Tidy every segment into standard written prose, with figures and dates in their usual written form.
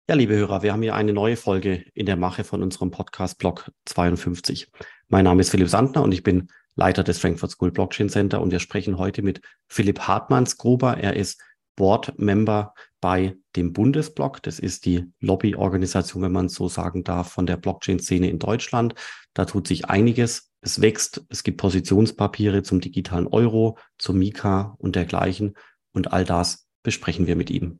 Ja, liebe Hörer, wir haben hier eine neue Folge in der Mache von unserem Podcast Block 52. Mein Name ist Philipp Sandner und ich bin Leiter des Frankfurt School Blockchain Center und wir sprechen heute mit Philipp Hartmannsgruber. Er ist Board Member bei dem Bundesblock. Das ist die Lobbyorganisation, wenn man so sagen darf, von der Blockchain-Szene in Deutschland. Da tut sich einiges. Es wächst. Es gibt Positionspapiere zum digitalen Euro, zum Mika und dergleichen. Und all das besprechen wir mit ihm.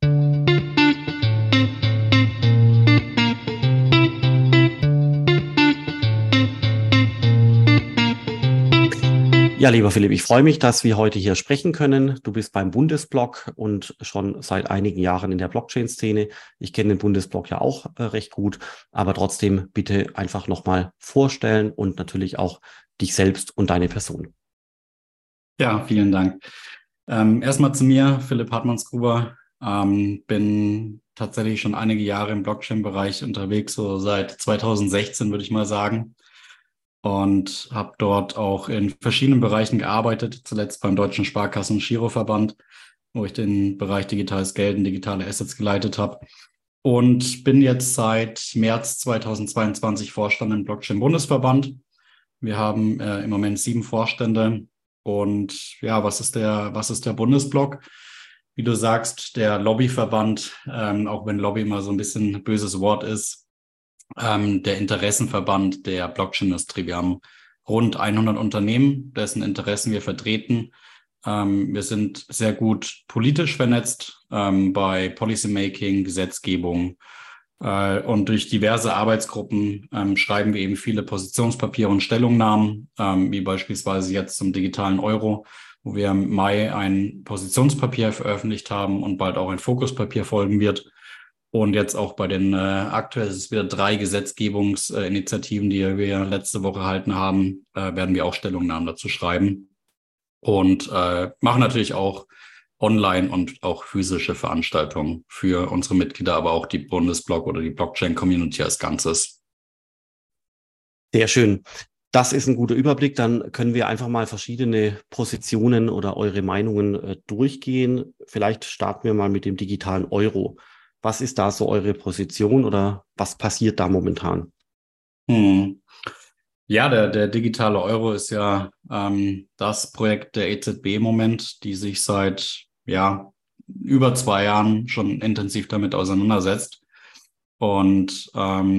Ja, lieber Philipp, ich freue mich, dass wir heute hier sprechen können. Du bist beim Bundesblock und schon seit einigen Jahren in der Blockchain-Szene. Ich kenne den Bundesblock ja auch recht gut, aber trotzdem bitte einfach nochmal vorstellen und natürlich auch dich selbst und deine Person. Ja, vielen Dank. Erstmal zu mir, Philipp Hartmannsgruber. Bin tatsächlich schon einige Jahre im Blockchain-Bereich unterwegs, so seit 2016 würde ich mal sagen. Und habe dort auch in verschiedenen Bereichen gearbeitet, zuletzt beim Deutschen Sparkassen- und Giroverband, wo ich den Bereich digitales Geld und digitale Assets geleitet habe. Und bin jetzt seit März 2022 Vorstand im Blockchain-Bundesverband. Wir haben im Moment 7 Vorstände. Und ja, was ist der Bundesblock? Wie du sagst, der Lobbyverband, auch wenn Lobby immer so ein bisschen ein böses Wort ist, der Interessenverband der Blockchain-Industrie. Wir haben rund 100 Unternehmen, dessen Interessen wir vertreten. Wir sind sehr gut politisch vernetzt bei Policymaking, Gesetzgebung. Und durch diverse Arbeitsgruppen schreiben wir eben viele Positionspapiere und Stellungnahmen, wie beispielsweise jetzt zum digitalen Euro, wo wir im Mai ein Positionspapier veröffentlicht haben und bald auch ein Fokuspapier folgen wird. Und jetzt auch bei den aktuell ist es wieder 3 Gesetzgebungsinitiativen, die wir letzte Woche erhalten haben, werden wir auch Stellungnahmen dazu schreiben. Und machen natürlich auch online und auch physische Veranstaltungen für unsere Mitglieder, aber auch die Bundesblock oder die Blockchain-Community als Ganzes. Sehr schön. Das ist ein guter Überblick. Dann können wir einfach mal verschiedene Positionen oder eure Meinungen durchgehen. Vielleicht starten wir mal mit dem digitalen Euro. Was ist da so eure Position oder was passiert da momentan? Hm. Ja, der digitale Euro ist ja das Projekt der EZB im Moment, die sich seit über 2 Jahren schon intensiv damit auseinandersetzt. Und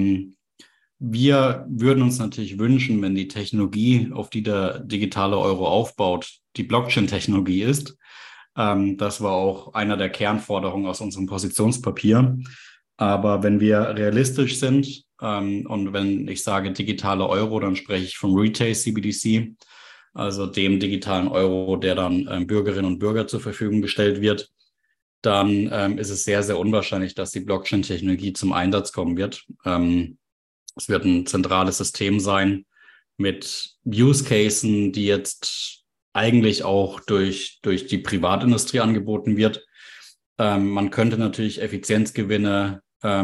wir würden uns natürlich wünschen, wenn die Technologie, auf die der digitale Euro aufbaut, die Blockchain-Technologie ist. Das war auch einer der Kernforderungen aus unserem Positionspapier. Aber wenn wir realistisch sind und wenn ich sage digitale Euro, dann spreche ich vom Retail CBDC, also dem digitalen Euro, der dann Bürgerinnen und Bürgern zur Verfügung gestellt wird, dann ist es sehr, sehr unwahrscheinlich, dass die Blockchain-Technologie zum Einsatz kommen wird. Es wird ein zentrales System sein mit Use Cases, die jetzt eigentlich auch durch die Privatindustrie angeboten wird. Man könnte natürlich Effizienzgewinne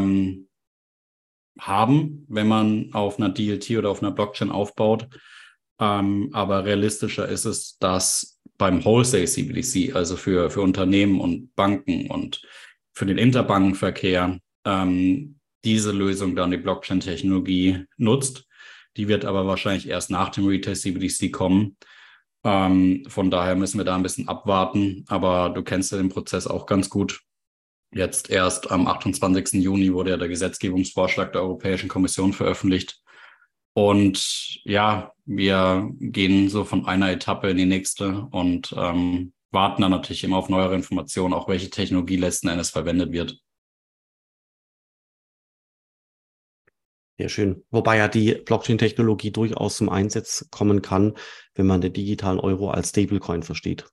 haben, wenn man auf einer DLT oder auf einer Blockchain aufbaut. Aber realistischer ist es, dass beim Wholesale CBDC, also für Unternehmen und Banken und für den Interbankenverkehr, diese Lösung dann die Blockchain-Technologie nutzt. Die wird aber wahrscheinlich erst nach dem Retail CBDC kommen. Von daher müssen wir da ein bisschen abwarten. Aber du kennst ja den Prozess auch ganz gut. Jetzt erst am 28. Juni wurde ja der Gesetzgebungsvorschlag der Europäischen Kommission veröffentlicht. Und ja, wir gehen so von einer Etappe in die nächste und warten dann natürlich immer auf neuere Informationen, auch welche Technologie letzten Endes verwendet wird. Sehr schön. Wobei ja die Blockchain-Technologie durchaus zum Einsatz kommen kann, wenn man den digitalen Euro als Stablecoin versteht.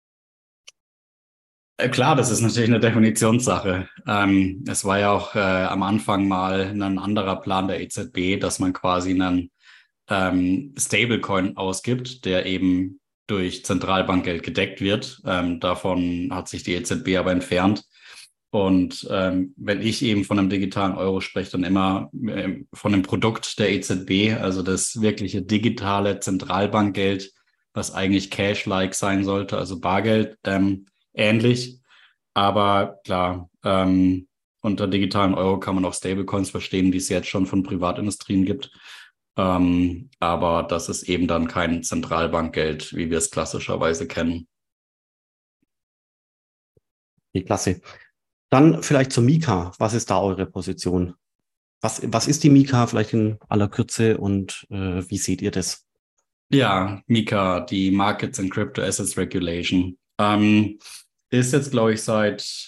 Klar, das ist natürlich eine Definitionssache. Es war ja auch am Anfang mal ein anderer Plan der EZB, dass man quasi einen Stablecoin ausgibt, der eben durch Zentralbankgeld gedeckt wird. Davon hat sich die EZB aber entfernt. Und wenn ich eben von einem digitalen Euro spreche, dann immer von einem Produkt der EZB, also das wirkliche digitale Zentralbankgeld, was eigentlich Cash-like sein sollte, also Bargeld ähnlich. Aber klar, unter digitalen Euro kann man auch Stablecoins verstehen, die es jetzt schon von Privatindustrien gibt. Aber das ist eben dann kein Zentralbankgeld, wie wir es klassischerweise kennen. Die Klasse. Dann vielleicht zur Mika. Was ist da eure Position? Was ist die Mika vielleicht in aller Kürze und wie seht ihr das? Ja, Mika, die Markets and Crypto Assets Regulation, ist jetzt, glaube ich, seit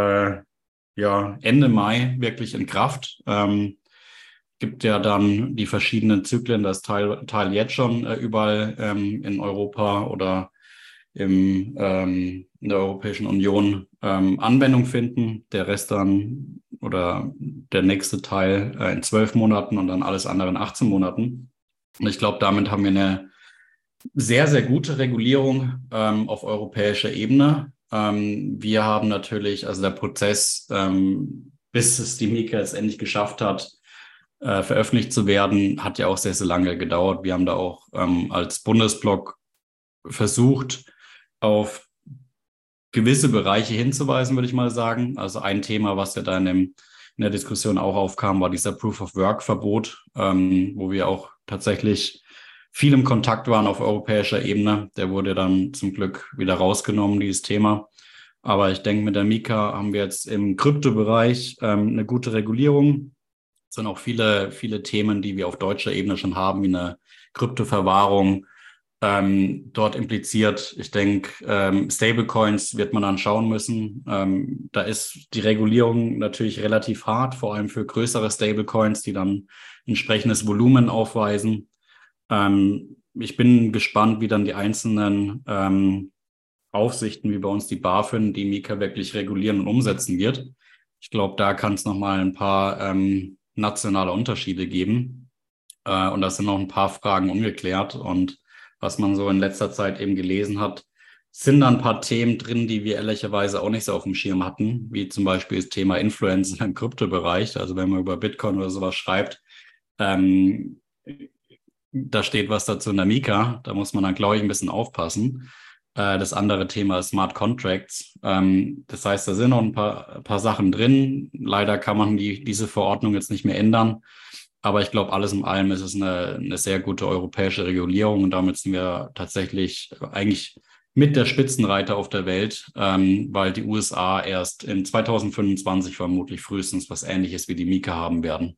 Ende Mai wirklich in Kraft. Gibt ja dann die verschiedenen Zyklen, das Teil jetzt schon überall in Europa oder in der Europäischen Union Anwendung finden. Der Rest dann oder der nächste Teil in 12 Monaten und dann alles andere in 18 Monaten. Und ich glaube, damit haben wir eine sehr, sehr gute Regulierung auf europäischer Ebene. Wir haben natürlich, also der Prozess, bis es die Mika jetzt endlich geschafft hat, veröffentlicht zu werden, hat ja auch sehr, sehr lange gedauert. Wir haben da auch als Bundesblock versucht, auf gewisse Bereiche hinzuweisen, würde ich mal sagen. Also ein Thema, was ja da in der Diskussion auch aufkam, war dieser Proof-of-Work-Verbot, wo wir auch tatsächlich viel im Kontakt waren auf europäischer Ebene. Der wurde dann zum Glück wieder rausgenommen, dieses Thema. Aber ich denke, mit der Mika haben wir jetzt im Kryptobereich eine gute Regulierung. Es sind auch viele, viele Themen, die wir auf deutscher Ebene schon haben, wie eine Kryptoverwahrung, dort impliziert. Ich denke, Stablecoins wird man dann schauen müssen. Da ist die Regulierung natürlich relativ hart, vor allem für größere Stablecoins, die dann entsprechendes Volumen aufweisen. Ich bin gespannt, wie dann die einzelnen Aufsichten, wie bei uns die BaFin, die Mika wirklich regulieren und umsetzen wird. Ich glaube, da kann es nochmal ein paar nationale Unterschiede geben. Und da sind noch ein paar Fragen ungeklärt. Und was man so in letzter Zeit eben gelesen hat, sind da ein paar Themen drin, die wir ehrlicherweise auch nicht so auf dem Schirm hatten, wie zum Beispiel das Thema Influencer im Kryptobereich. Also wenn man über Bitcoin oder sowas schreibt, da steht was dazu in der Mika, da muss man dann, glaube ich, ein bisschen aufpassen. Das andere Thema ist Smart Contracts. Das heißt, da sind noch ein paar Sachen drin. Leider kann man diese Verordnung jetzt nicht mehr ändern. Aber ich glaube, alles in allem ist es eine sehr gute europäische Regulierung und damit sind wir tatsächlich eigentlich mit der Spitzenreiter auf der Welt, weil die USA erst in 2025 vermutlich frühestens was Ähnliches wie die Mika haben werden.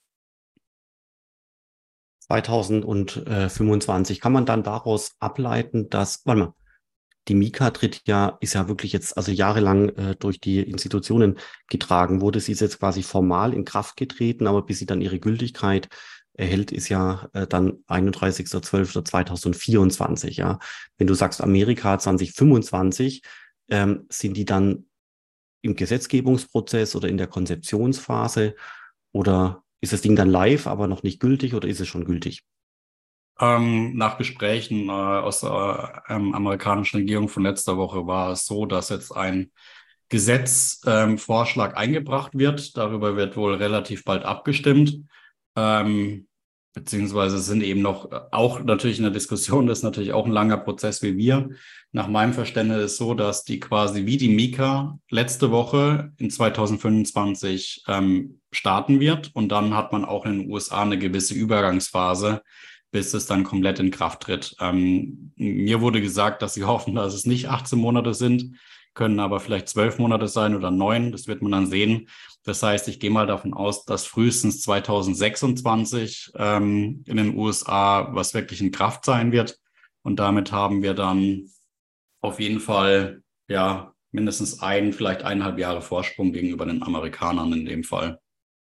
2025 kann man dann daraus ableiten, dass, warte mal, die Mika ist ja wirklich jetzt, also jahrelang durch die Institutionen getragen wurde. Sie ist jetzt quasi formal in Kraft getreten, aber bis sie dann ihre Gültigkeit erhält, ist ja dann 31.12.2024. Ja, wenn du sagst Amerika 2025, sind die dann im Gesetzgebungsprozess oder in der Konzeptionsphase oder ist das Ding dann live, aber noch nicht gültig oder ist es schon gültig? Nach Gesprächen aus der amerikanischen Regierung von letzter Woche war es so, dass jetzt ein Gesetzvorschlag eingebracht wird. Darüber wird wohl relativ bald abgestimmt. Beziehungsweise sind eben noch auch natürlich in der Diskussion, das ist natürlich auch ein langer Prozess wie wir. Nach meinem Verständnis ist es so, dass die quasi wie die Mika letzte Woche in 2025 starten wird. Und dann hat man auch in den USA eine gewisse Übergangsphase, bis es dann komplett in Kraft tritt. Mir wurde gesagt, dass sie hoffen, dass es nicht 18 Monate sind, können aber vielleicht 12 Monate sein oder 9. Das wird man dann sehen. Das heißt, ich gehe mal davon aus, dass frühestens 2026 in den USA was wirklich in Kraft sein wird. Und damit haben wir dann auf jeden Fall ja mindestens vielleicht 1,5 Jahre Vorsprung gegenüber den Amerikanern in dem Fall.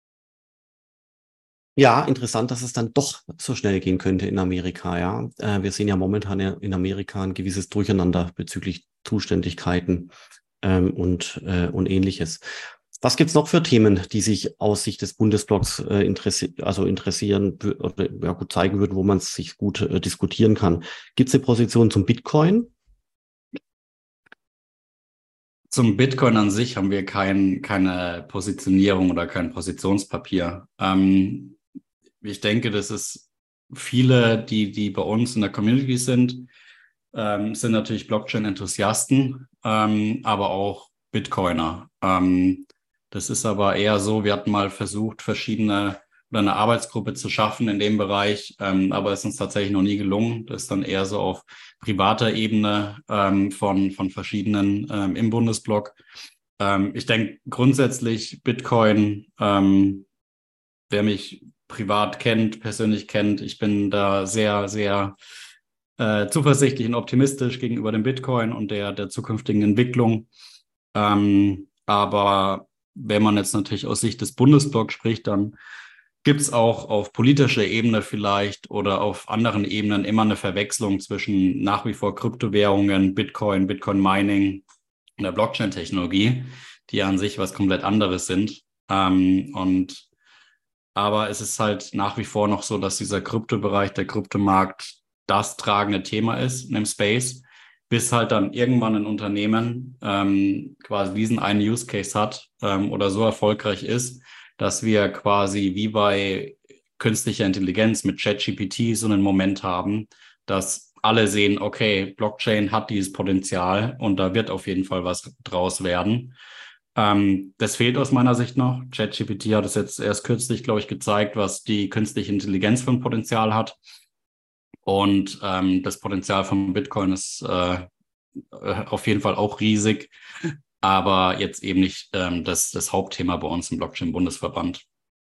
Ja, interessant, dass es dann doch so schnell gehen könnte in Amerika, ja. Wir sehen ja momentan in Amerika ein gewisses Durcheinander bezüglich Zuständigkeiten und Ähnliches. Was gibt's noch für Themen, die sich aus Sicht des Bundesblocks interessieren oder ja, gut zeigen würden, wo man es sich gut diskutieren kann? Gibt es eine Position zum Bitcoin? Zum Bitcoin an sich haben wir keine Positionierung oder kein Positionspapier. Ich denke, dass es viele, die bei uns in der Community sind natürlich Blockchain-Enthusiasten, aber auch Bitcoiner. Das ist aber eher so, wir hatten mal versucht, eine Arbeitsgruppe zu schaffen in dem Bereich, aber es ist uns tatsächlich noch nie gelungen. Das ist dann eher so auf privater Ebene von verschiedenen im Bundesblock. Ich denke grundsätzlich Bitcoin, wer mich privat kennt, persönlich kennt, ich bin da sehr, sehr zuversichtlich und optimistisch gegenüber dem Bitcoin und der zukünftigen Entwicklung. Aber wenn man jetzt natürlich aus Sicht des Bundesblocks spricht, dann gibt es auch auf politischer Ebene vielleicht oder auf anderen Ebenen immer eine Verwechslung zwischen nach wie vor Kryptowährungen, Bitcoin, Bitcoin-Mining und der Blockchain-Technologie, die an sich was komplett anderes sind. Aber es ist halt nach wie vor noch so, dass dieser Kryptobereich, der Kryptomarkt, das tragende Thema ist in dem Space, bis halt dann irgendwann ein Unternehmen quasi diesen einen Use Case hat oder so erfolgreich ist, dass wir quasi wie bei künstlicher Intelligenz mit ChatGPT so einen Moment haben, dass alle sehen, okay, Blockchain hat dieses Potenzial und da wird auf jeden Fall was draus werden. Das fehlt aus meiner Sicht noch. ChatGPT hat es jetzt erst kürzlich, glaube ich, gezeigt, was die künstliche Intelligenz für ein Potenzial hat. Und das Potenzial von Bitcoin ist auf jeden Fall auch riesig, aber jetzt eben nicht das Hauptthema bei uns im Blockchain-Bundesverband.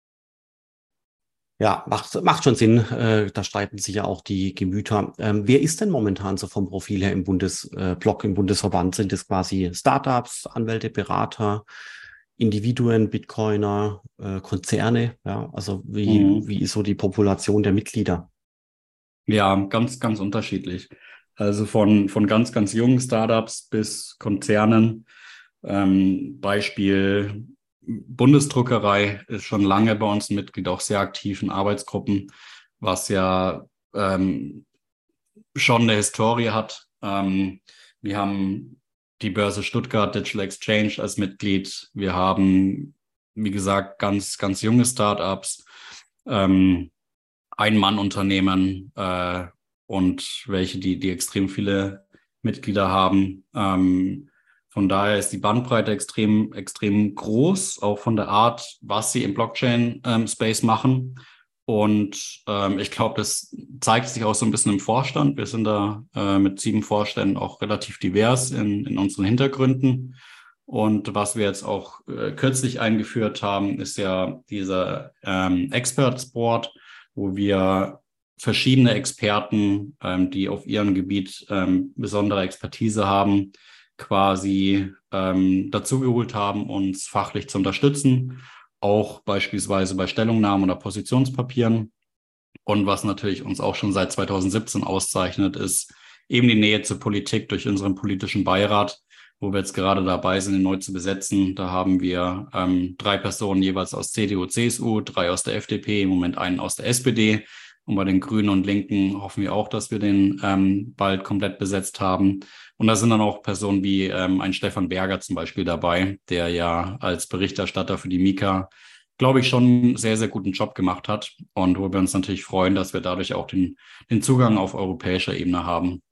Ja, macht schon Sinn. Da streiten sich ja auch die Gemüter. Wer ist denn momentan so vom Profil her im Bundesblock, im Bundesverband? Sind es quasi Startups, Anwälte, Berater, Individuen, Bitcoiner, Konzerne? Ja, also wie ist so die Population der Mitglieder? Ja, ganz, ganz unterschiedlich. Also von ganz, ganz jungen Startups bis Konzernen. Beispiel Bundesdruckerei ist schon lange bei uns ein Mitglied, auch sehr aktiv in Arbeitsgruppen, was ja schon eine Historie hat. Wir haben die Börse Stuttgart Digital Exchange als Mitglied. Wir haben, wie gesagt, ganz, ganz junge Startups, Ein-Mann-Unternehmen und welche, die extrem viele Mitglieder haben. Von daher ist die Bandbreite extrem, extrem groß, auch von der Art, was sie im Blockchain-Space machen. Und ich glaube, das zeigt sich auch so ein bisschen im Vorstand. Wir sind da mit 7 Vorständen auch relativ divers in unseren Hintergründen. Und was wir jetzt auch kürzlich eingeführt haben, ist ja dieser Experts Board, wo wir verschiedene Experten, die auf ihrem Gebiet besondere Expertise haben, quasi dazugeholt haben, uns fachlich zu unterstützen, auch beispielsweise bei Stellungnahmen oder Positionspapieren. Und was natürlich uns auch schon seit 2017 auszeichnet, ist eben die Nähe zur Politik durch unseren politischen Beirat, wo wir jetzt gerade dabei sind, ihn neu zu besetzen. Da haben wir 3 Personen jeweils aus CDU, CSU, 3 aus der FDP, im Moment einen aus der SPD. Und bei den Grünen und Linken hoffen wir auch, dass wir den bald komplett besetzt haben. Und da sind dann auch Personen wie ein Stefan Berger zum Beispiel dabei, der ja als Berichterstatter für die Mika, glaube ich, schon einen sehr, sehr guten Job gemacht hat. Und wo wir uns natürlich freuen, dass wir dadurch auch den Zugang auf europäischer Ebene haben.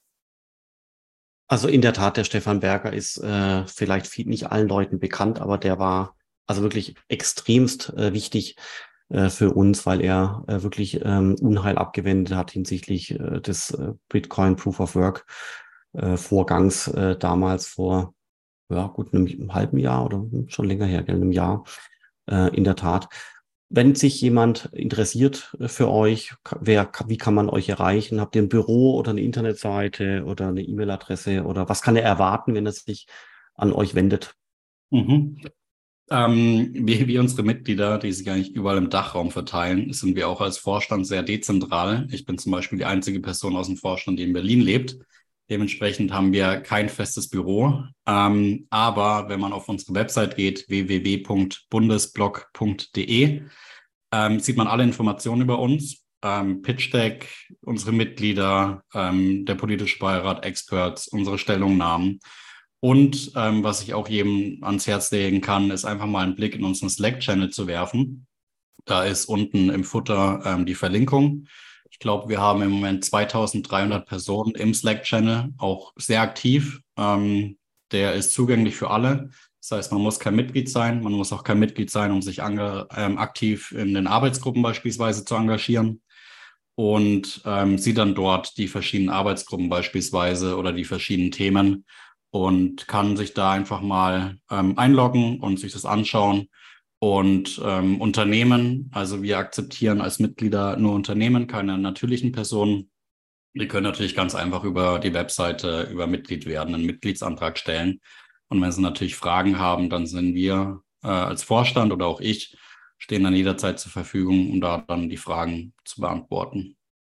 Also in der Tat, der Stefan Berger ist vielleicht nicht allen Leuten bekannt, aber der war also wirklich extremst wichtig für uns, weil er wirklich Unheil abgewendet hat hinsichtlich des Bitcoin Proof of Work Vorgangs damals vor ja, gut einem halben Jahr oder schon länger her, gell, einem Jahr in der Tat. Wenn sich jemand interessiert für euch, wie kann man euch erreichen? Habt ihr ein Büro oder eine Internetseite oder eine E-Mail-Adresse oder was kann er erwarten, wenn er sich an euch wendet? Mhm. Wie unsere Mitglieder, die sich eigentlich überall im Dachraum verteilen, sind wir auch als Vorstand sehr dezentral. Ich bin zum Beispiel die einzige Person aus dem Vorstand, die in Berlin lebt. Dementsprechend haben wir kein festes Büro. Aber wenn man auf unsere Website geht, www.bundesblog.de, sieht man alle Informationen über uns. Pitch Deck, unsere Mitglieder, der politische Beirat, Experts, unsere Stellungnahmen. Und was ich auch jedem ans Herz legen kann, ist einfach mal einen Blick in unseren Slack-Channel zu werfen. Da ist unten im Footer die Verlinkung. Ich glaube, wir haben im Moment 2300 Personen im Slack-Channel, auch sehr aktiv. Der ist zugänglich für alle. Das heißt, man muss kein Mitglied sein, man muss auch kein Mitglied sein, um sich aktiv in den Arbeitsgruppen beispielsweise zu engagieren und sieht dann dort die verschiedenen Arbeitsgruppen beispielsweise oder die verschiedenen Themen und kann sich da einfach mal einloggen und sich das anschauen. Und Unternehmen, also wir akzeptieren als Mitglieder nur Unternehmen, keine natürlichen Personen. Wir können natürlich ganz einfach über die Webseite über Mitglied werden, einen Mitgliedsantrag stellen. Und wenn Sie natürlich Fragen haben, dann sind wir als Vorstand oder auch ich, stehen dann jederzeit zur Verfügung, um da dann die Fragen zu beantworten.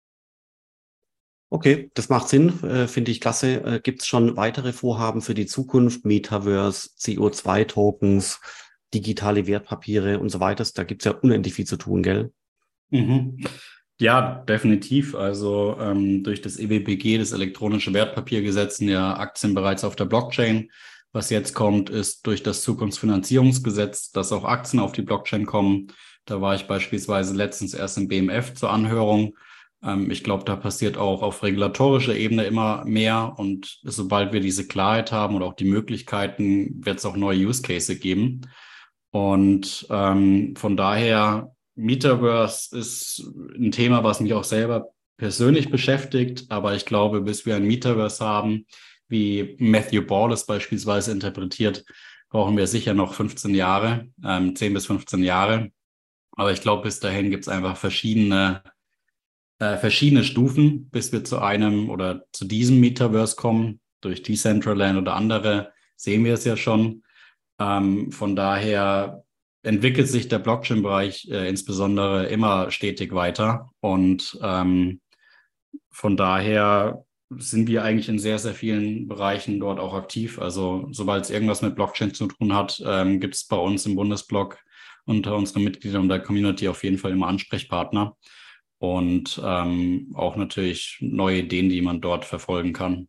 Okay, das macht Sinn, finde ich klasse. Gibt es schon weitere Vorhaben für die Zukunft? Metaverse, CO2-Tokens, digitale Wertpapiere und so weiter. Da gibt es ja unendlich viel zu tun, gell? Mhm. Ja, definitiv. Also durch das EWPG, das elektronische Wertpapiergesetz, sind ja Aktien bereits auf der Blockchain. Was jetzt kommt, ist durch das Zukunftsfinanzierungsgesetz, dass auch Aktien auf die Blockchain kommen. Da war ich beispielsweise letztens erst im BMF zur Anhörung. Ich glaube, da passiert auch auf regulatorischer Ebene immer mehr. Und sobald wir diese Klarheit haben und auch die Möglichkeiten, wird es auch neue Use Cases geben. Und von daher, Metaverse ist ein Thema, was mich auch selber persönlich beschäftigt. Aber ich glaube, bis wir ein Metaverse haben, wie Matthew Ball es beispielsweise interpretiert, brauchen wir sicher noch 15 Jahre, 10 bis 15 Jahre. Aber ich glaube, bis dahin gibt es einfach verschiedene Stufen, bis wir zu einem oder zu diesem Metaverse kommen. Durch Decentraland oder andere sehen wir es ja schon. Von daher entwickelt sich der Blockchain-Bereich insbesondere immer stetig weiter. Und von daher sind wir eigentlich in sehr, sehr vielen Bereichen dort auch aktiv. Also sobald es irgendwas mit Blockchain zu tun hat, gibt es bei uns im Bundesblock unter unseren Mitgliedern und der Community auf jeden Fall immer Ansprechpartner. Und auch natürlich neue Ideen, die man dort verfolgen kann.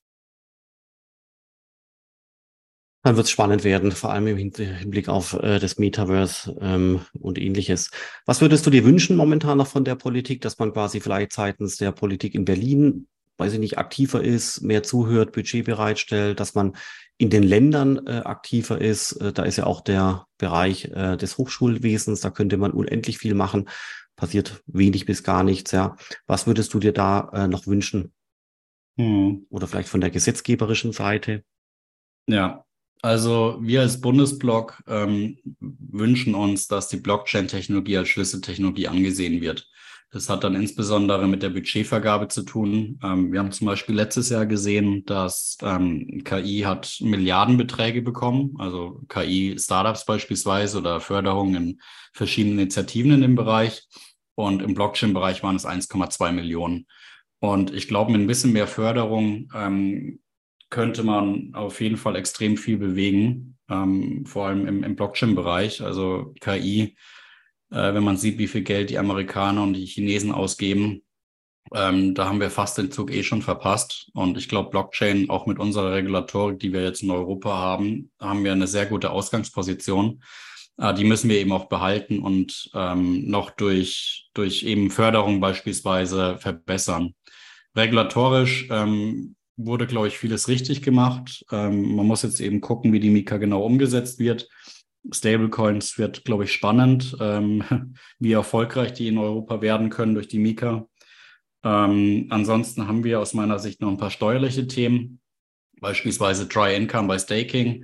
Dann wird es spannend werden, vor allem im Hinblick auf das Metaverse und ähnliches. Was würdest du dir wünschen momentan noch von der Politik, dass man quasi vielleicht seitens der Politik in Berlin, weiß ich nicht, aktiver ist, mehr zuhört, Budget bereitstellt, dass man in den Ländern aktiver ist? Da ist ja auch der Bereich des Hochschulwesens, da könnte man unendlich viel machen, passiert wenig bis gar nichts, ja. Was würdest du dir da noch wünschen? Oder vielleicht von der gesetzgeberischen Seite? Ja, also wir als Bundesblock wünschen uns, dass die Blockchain-Technologie als Schlüsseltechnologie angesehen wird. Das hat dann insbesondere mit der Budgetvergabe zu tun. Wir haben zum Beispiel letztes Jahr gesehen, dass KI hat Milliardenbeträge bekommen, also KI-Startups beispielsweise oder Förderung in verschiedenen Initiativen in dem Bereich. Und im Blockchain-Bereich waren es 1,2 Millionen. Und ich glaube, mit ein bisschen mehr Förderung könnte man auf jeden Fall extrem viel bewegen, vor allem im Blockchain-Bereich. Also KI, wenn man sieht, wie viel Geld die Amerikaner und die Chinesen ausgeben, da haben wir fast den Zug schon verpasst. Und ich glaube, Blockchain, auch mit unserer Regulatorik, die wir jetzt in Europa haben, haben wir eine sehr gute Ausgangsposition. Die müssen wir eben auch behalten und noch durch eben Förderung beispielsweise verbessern. Regulatorisch wurde, glaube ich, vieles richtig gemacht. Man muss jetzt eben gucken, wie die Mika genau umgesetzt wird. Stablecoins wird, glaube ich, spannend, wie erfolgreich die in Europa werden können durch die Mika. Ansonsten haben wir aus meiner Sicht noch ein paar steuerliche Themen, beispielsweise Dry Income bei Staking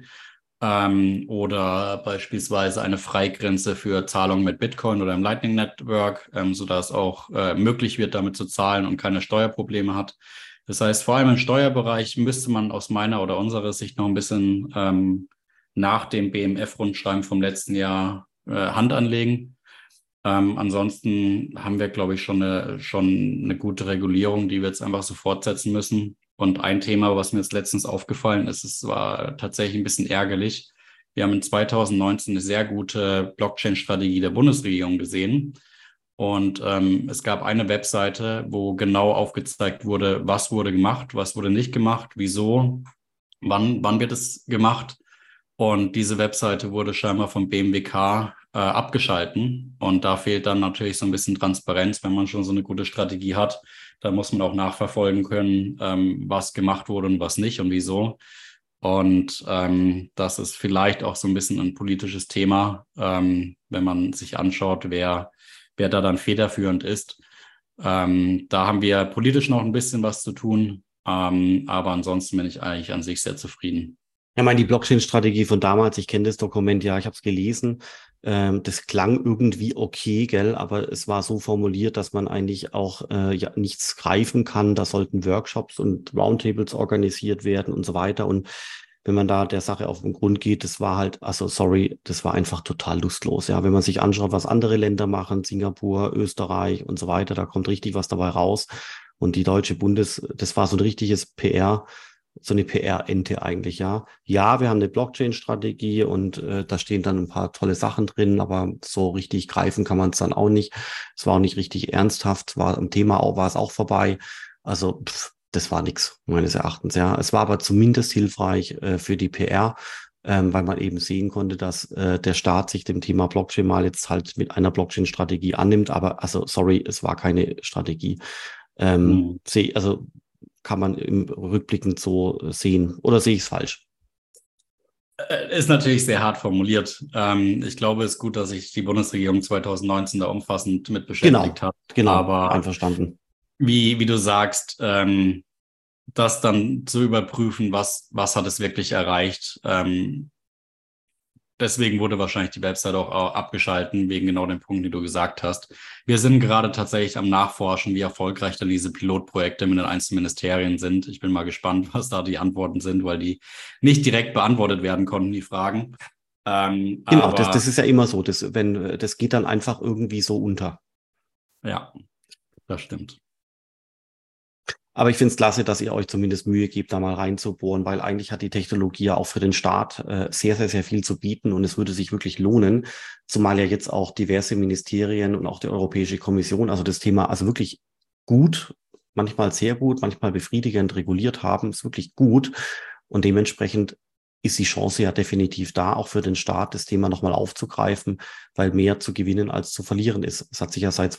oder beispielsweise eine Freigrenze für Zahlungen mit Bitcoin oder im Lightning Network, sodass auch möglich wird, damit zu zahlen und keine Steuerprobleme hat. Das heißt, vor allem im Steuerbereich müsste man aus meiner oder unserer Sicht noch ein bisschen nach dem BMF-Rundschreiben vom letzten Jahr Hand anlegen. Ansonsten haben wir, glaube ich, schon eine gute Regulierung, die wir jetzt einfach so fortsetzen müssen. Und ein Thema, was mir jetzt letztens aufgefallen ist, es war tatsächlich ein bisschen ärgerlich. Wir haben in 2019 eine sehr gute Blockchain-Strategie der Bundesregierung gesehen. Und es gab eine Webseite, wo genau aufgezeigt wurde, was wurde gemacht, was wurde nicht gemacht, wieso, wann wird es gemacht. Und diese Webseite wurde scheinbar vom BMWK abgeschalten. Und da fehlt dann natürlich so ein bisschen Transparenz, wenn man schon so eine gute Strategie hat. Da muss man auch nachverfolgen können, was gemacht wurde und was nicht und wieso. Und das ist vielleicht auch so ein bisschen ein politisches Thema, wenn man sich anschaut, wer da dann federführend ist. Da haben wir politisch noch ein bisschen was zu tun, aber ansonsten bin ich eigentlich an sich sehr zufrieden. Ja, ich meine, die Blockchain-Strategie von damals, ich kenne das Dokument, ja, ich habe es gelesen. Das klang irgendwie okay, gell, aber es war so formuliert, dass man eigentlich auch ja, nichts greifen kann. Da sollten Workshops und Roundtables organisiert werden und so weiter. Und wenn man da der Sache auf den Grund geht, das war halt, also sorry, das war einfach total lustlos. Ja, wenn man sich anschaut, was andere Länder machen, Singapur, Österreich und so weiter, da kommt richtig was dabei raus. Und die das war so ein richtiges PR, so eine PR-Ente eigentlich, ja. Ja, wir haben eine Blockchain-Strategie und da stehen dann ein paar tolle Sachen drin, aber so richtig greifen kann man es dann auch nicht. Es war auch nicht richtig ernsthaft, war am Thema auch, war es auch vorbei. Also das war nichts meines Erachtens, ja. Es war aber zumindest hilfreich für die PR, weil man eben sehen konnte, dass der Staat sich dem Thema Blockchain mal jetzt halt mit einer Blockchain-Strategie annimmt. Aber also sorry, es war keine Strategie. Hm. Also kann man im Rückblickend so sehen. Oder sehe ich es falsch? Ist natürlich sehr hart formuliert. Ich glaube, es ist gut, dass sich die Bundesregierung 2019 da umfassend mit beschäftigt Genau, hat. genau, Aber einverstanden. wie du sagst, das dann zu überprüfen, was hat es wirklich erreicht. Deswegen wurde wahrscheinlich die Website auch abgeschalten, wegen genau dem Punkt, den du gesagt hast. Wir sind gerade tatsächlich am Nachforschen, wie erfolgreich dann diese Pilotprojekte mit den einzelnen Ministerien sind. Ich bin mal gespannt, was da die Antworten sind, weil die nicht direkt beantwortet werden konnten, die Fragen. Genau, Aber das ist ja immer so. Das geht dann einfach irgendwie so unter. ja, das stimmt. Aber ich finde es klasse, dass ihr euch zumindest Mühe gebt, da mal reinzubohren, weil eigentlich hat die Technologie ja auch für den Staat sehr, sehr, sehr viel zu bieten und es würde sich wirklich lohnen, zumal ja jetzt auch diverse Ministerien und auch die Europäische Kommission, also das Thema also wirklich gut, manchmal sehr gut, manchmal befriedigend reguliert haben, ist wirklich gut und dementsprechend ist die Chance ja definitiv da, auch für den Staat das Thema nochmal aufzugreifen, weil mehr zu gewinnen als zu verlieren ist. Es hat sich ja seit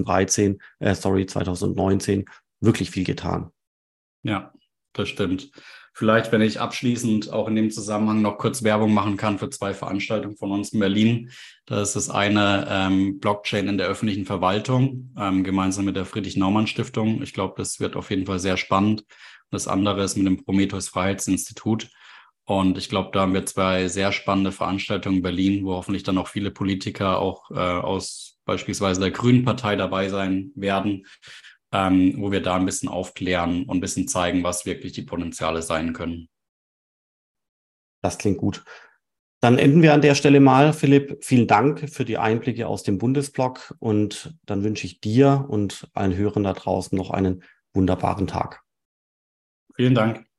2019 wirklich viel getan. Ja, das stimmt. Vielleicht, wenn ich abschließend auch in dem Zusammenhang noch kurz Werbung machen kann für zwei Veranstaltungen von uns in Berlin. Da ist das eine Blockchain in der öffentlichen Verwaltung, gemeinsam mit der Friedrich-Naumann-Stiftung. Ich glaube, das wird auf jeden Fall sehr spannend. Das andere ist mit dem Prometheus-Freiheitsinstitut. Und ich glaube, da haben wir zwei sehr spannende Veranstaltungen in Berlin, wo hoffentlich dann auch viele Politiker auch aus beispielsweise der Grünen Partei dabei sein werden, wo wir da ein bisschen aufklären und ein bisschen zeigen, was wirklich die Potenziale sein können. Das klingt gut. Dann enden wir an der Stelle mal. Philipp, vielen Dank für die Einblicke aus dem Bundesblock und dann wünsche ich dir und allen Hörern da draußen noch einen wunderbaren Tag. Vielen Dank.